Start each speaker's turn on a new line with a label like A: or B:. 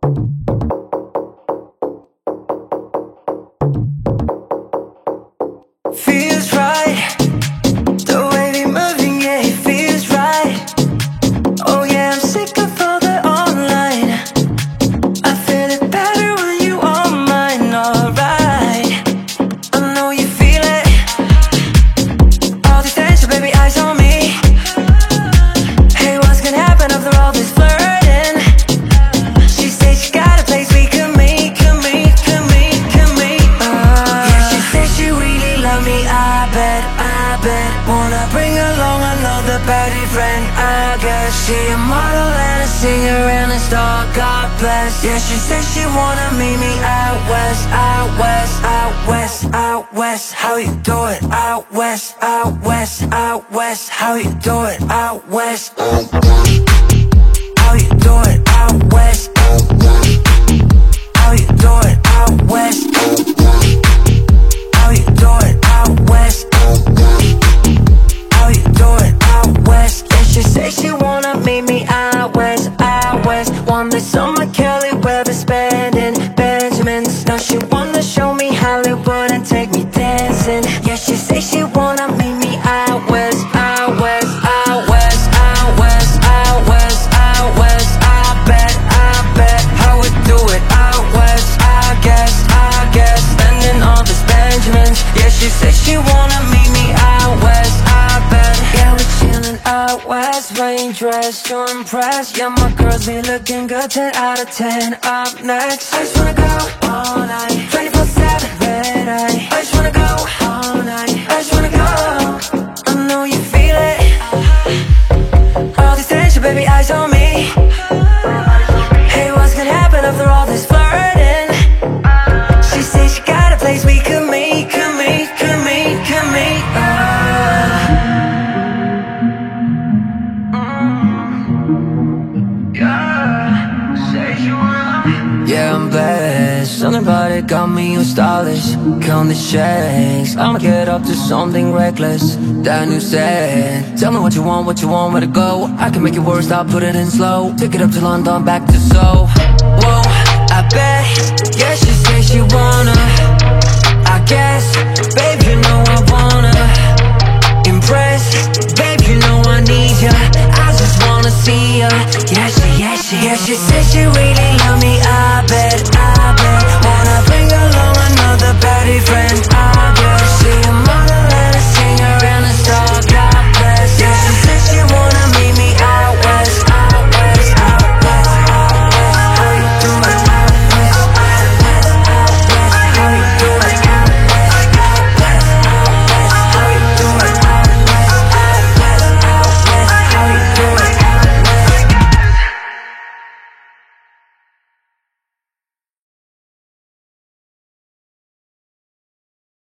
A: Feels right, the way we moving, yeah, it feels right. Oh yeah, I'm sick of all the online. I feel it better when you are mine, alright. I know you feel it. All this tension, baby, eyes on me. Hey, what's gonna happen after all this flirting? She said she got a place we can meet, can meet, can meet, can meet. Yeah, she said she really love me, I bet. Wanna bring along another baddie friend, I guess. She a model and a singer and a star, God bless. Yeah, she said she wanna meet me out west, out west, out west, out west. How you do it? Out west, out west, out west. How you do it? Out west. How you do it? Out west. How you do it? Out west. How you do it? Out west. How you do it? Out west. Yeah, she say she wanna meet me out west, out west. One day summer Kelly where they're spending Benjamins. Now she wanna show me Hollywood and take me dancing. Yeah, she say she wanna meet me out west, out west, out west, out west, out west, out west. I bet how we do it out west. I guess spending all these Benjamins. Yeah, she say she wanna meet me out west. I bet. Yeah, we chillin' out west, rain dress to impress. Yeah, my girls be looking good, 10 out of 10. Up next, I just wanna go all night, 24/7 red eye. I just wanna go all night, I just wanna go. I know you feel it. All this tension, baby, eyes on me. Hey, what's gonna happen after all this flirting? She said she got a place we could meet, could meet, could meet, could meet. Yeah, I'm blessed. Something about it got me all stylish. Count the checks, I'ma get up to something reckless. That new set. Tell me what you want, where to go. I can make it worse, I'll put it in slow. Take it up to London, back to Seoul. Whoa, I bet. Yeah, she say she wanna. I guess, babe, you know I wanna impress. Babe, you know I need ya. I just wanna see ya. Yeah, she said she really love me, I bet. Wanna bring along another baddie friend, I bet.